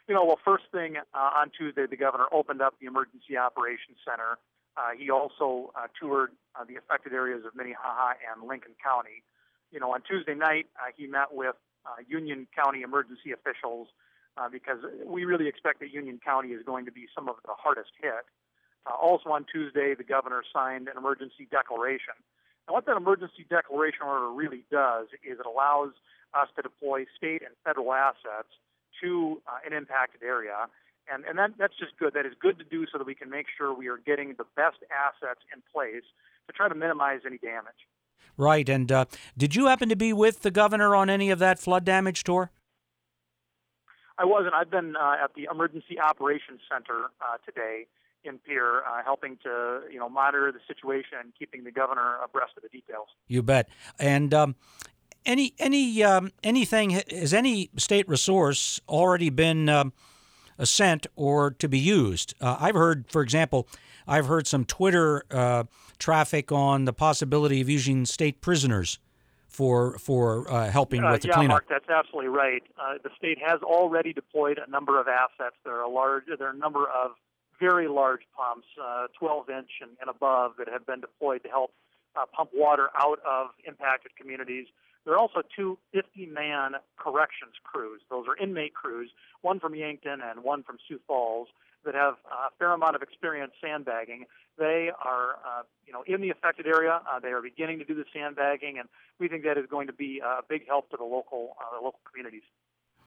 Well, first thing on Tuesday, the governor opened up the Emergency Operations Center. He also toured the affected areas of Minnehaha and Lincoln County. On Tuesday night, he met with Union County emergency officials because we really expect that Union County is going to be some of the hardest hit. Also on Tuesday, the governor signed an emergency declaration. And what that emergency declaration order really does is it allows us to deploy state and federal assets to an impacted area. And that's just good. That is good to do so that we can make sure we are getting the best assets in place to try to minimize any damage. Right. And did you happen to be with the governor on any of that flood damage tour? I wasn't. I've been at the Emergency Operations Center today in Pierre, helping to monitor the situation and keeping the governor abreast of the details. You bet. And anything, has any state resource already been sent or to be used? I've heard, for example, some Twitter traffic on the possibility of using state prisoners for helping with the cleanup. Mark, that's absolutely right. The state has already deployed a number of assets. There are a number of very large pumps, 12-inch and above, that have been deployed to help pump water out of impacted communities. There are also two 50-man corrections crews. Those are inmate crews, one from Yankton and one from Sioux Falls, that have a fair amount of experience sandbagging. They are, in the affected area. They are beginning to do the sandbagging, and we think that is going to be a big help to the local communities.